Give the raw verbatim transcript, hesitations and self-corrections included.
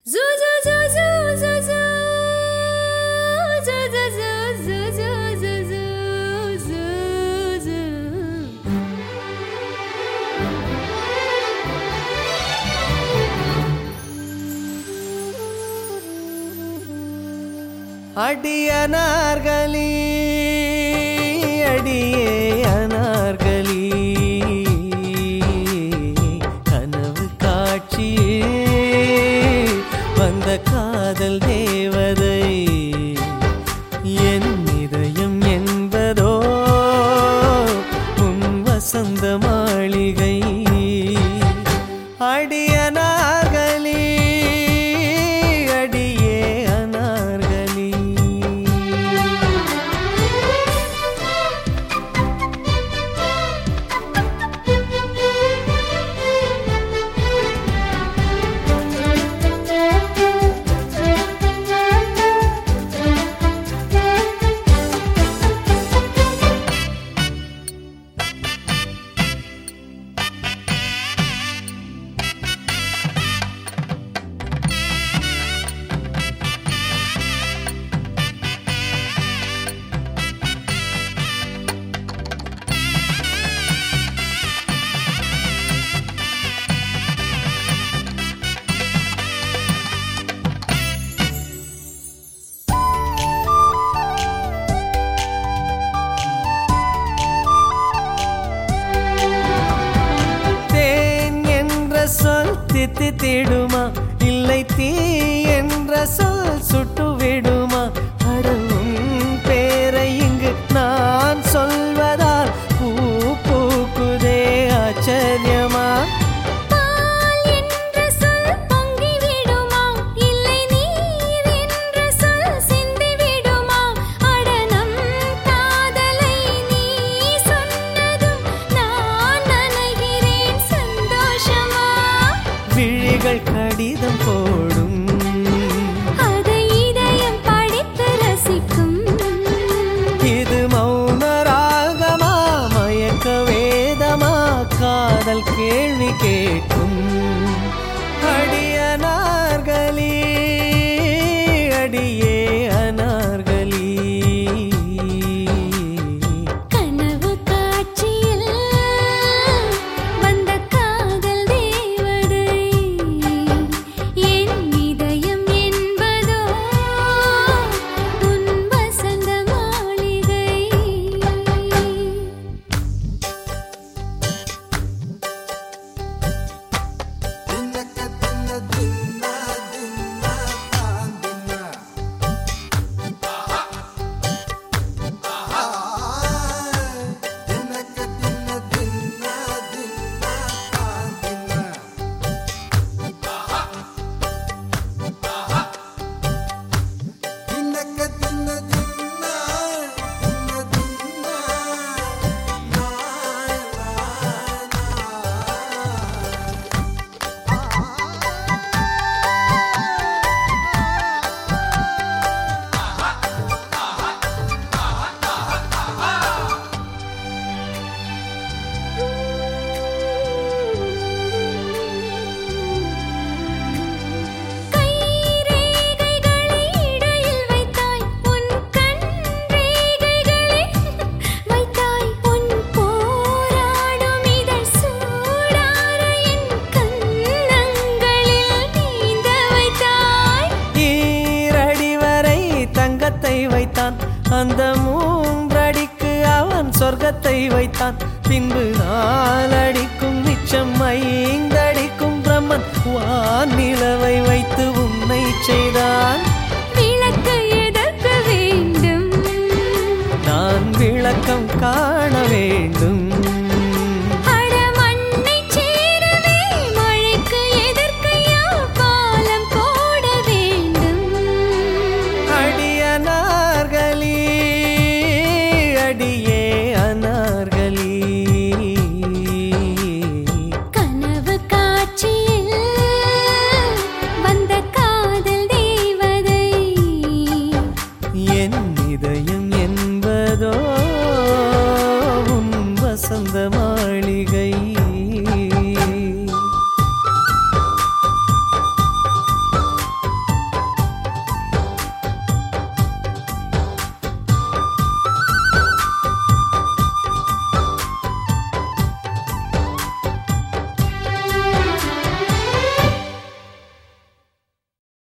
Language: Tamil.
அடிய அனார்கலி அடியே அனார்கலி கனவு காட்சியே வந்த காதல் தேவதை என் இதயம் என்பதோ உன் வசந்த மாளிகை அடிய அனார்கலி அடியே அனார்கலி சொல் தித்தி தேடுமா இல்லை தீ என்ற சொல் சுட்டு விடுமா அடவும் பேரை இங்கு நான் சொல்வதால் பூ பூக்குதே ஆச்சரியமா கடிதம் போடும் அதை இதயம் படித்து ரசிக்கும் இது மௌன ராகமா மயக்க வேதமா காதல் கேள்வி கேட்கும் அடிய அனார்கலி அடியே அனார்கலி கனவு காட்சியில் வந்த காதல் தேவதை என் இதயம் என்பதோ உன் வசந்த மாளிகை வைத்தான் அந்த மூன்றடிக்கு அவன் சொர்க்கத்தை வைத்தான் பின்பு நாலடிக்கும் மிச்சம் ஐந்தடிக்கும் பிரம்மன் வானிலவை வைத்து உன்னை செய்தான் விளக்கு எதற்கு வேண்டும் நான் விளக்கம் காண வேண்டும்